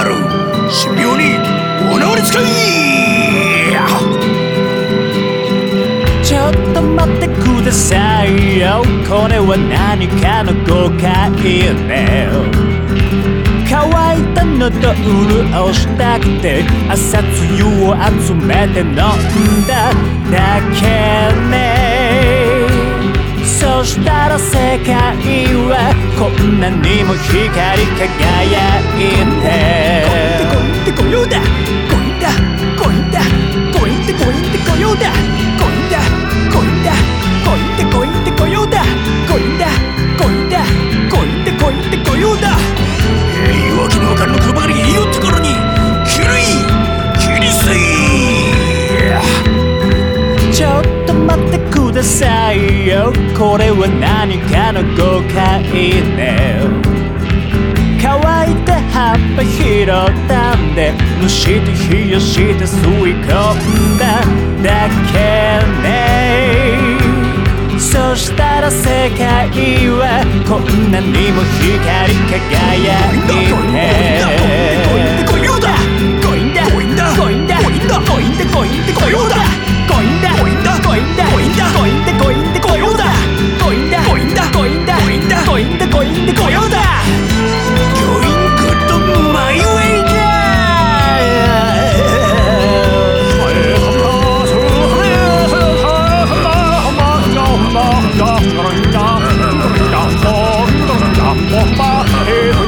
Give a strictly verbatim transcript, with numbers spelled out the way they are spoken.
る神妙にお直りつかい。 ちょっと待ってくださいよ、これは何かの誤解ね。乾いた喉潤したくて朝露を集めて飲んだだけね。そしたら世界はこんなにも光り輝いて、 ゴインってこようだ、ゴインだゴインだゴインってゴインってこようだ、ゴインだゴインだゴインってゴインってこようだ、ゴインだゴインだゴインってゴインってこようだ。言い訳のわかるの車が言いよってからに切り切りせい。 ちょっと待ってくださいよ、これは何かの誤解ね。乾いた葉っぱ拾ったんで蒸して冷やして吸い込んだだけね。そしたら世界はこんなにも光り輝いて、 ゴインってこようだ、ゴインだゴインだゴインだゴインだゴインってゴインってこようだ、ゴインだゴインだゴインだゴインだゴインってゴインってこようだ、ゴインだゴインだゴインだゴインだゴインだゴインってこようだ。 Bomba